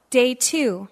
Day 2.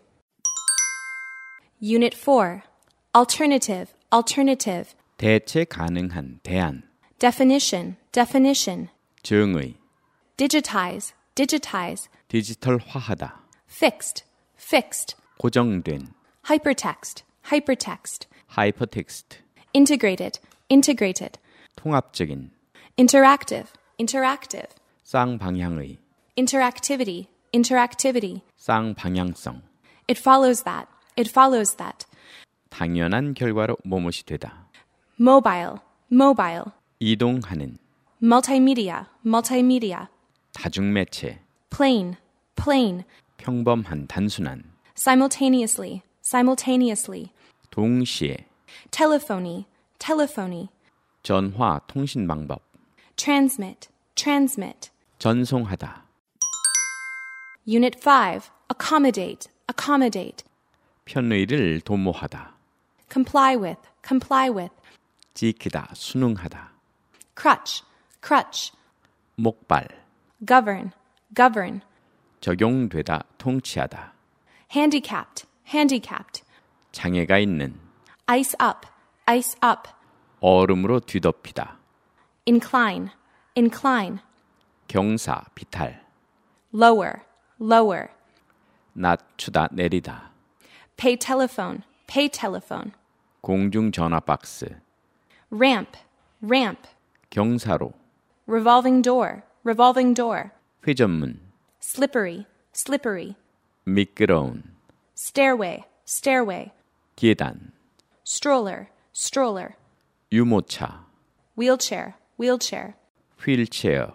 Unit 4. Alternative, alternative. 대체 가능한 대안, Definition, definition. 증의, Digitize, digitize. 디지털화하다, Fixed, fixed. 고정된, Hypertext, hypertext. 하이퍼텍스트, Integrated, integrated. 통합적인, Interactive, interactive. 쌍방향의, Interactivity, interactivity. 쌍방향성, It follows that, it follows that. 당연한 결과로 뭐뭇이 되다, Mobile, mobile. 이동하는, Multimedia, multimedia. 다중매체, Plain, plain. 평범한 단순한, Simultaneously, simultaneously. 동시에, Telephony, telephony. 전화 통신 방법, Transmit, transmit. 전송하다, Unit 5. Accommodate, accommodate. 편의를 도모하다, Comply with, comply with. 지키다, 순응하다, Crutch, crutch. 목발, Govern, govern. 적용되다, 통치하다, Handicapped, handicapped. 장애가 있는, Ice up, ice up. 얼음으로 뒤덮이다, Incline, incline. 경사, 비탈, Lower, lower. 낮추다, 내리다, Pay telephone, pay telephone. 공중전화 박스, Ramp, ramp. 경사로, Revolving door, revolving door. 회전문, Slippery, slippery. 미끄러운, Stairway, stairway. 계단, Stroller, stroller. 유모차, Wheelchair, wheelchair. 휠체어,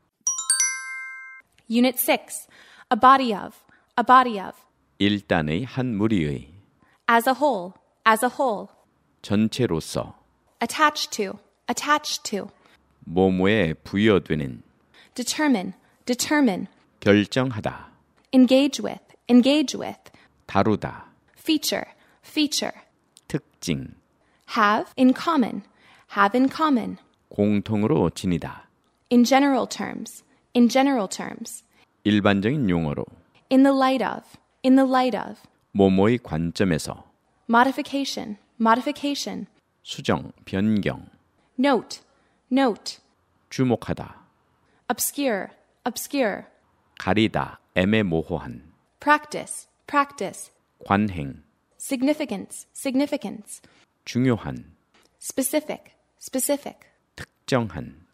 Unit 6. A body of, a body of. 일단의 한 무리의, As a whole, as a whole. 전체로서, Attached to, attached to. 뭐뭐에 부여되는, Determine, determine. 결정하다, Engage with, engage with. 다루다, Feature, feature. 특징, Have in common, have in common. 공통으로 지니다, In general terms, in general terms. 일반적인 용어로, In the light of, in the light of. 뭐뭐의 관점에서, Modification, modification. 수정, 변경, Note, note. 주목하다, Obscure, obscure. 가리다, 애매모호한, Practice, practice. 관행, Significance, significance. 중요한, Specific, specific. 특정한,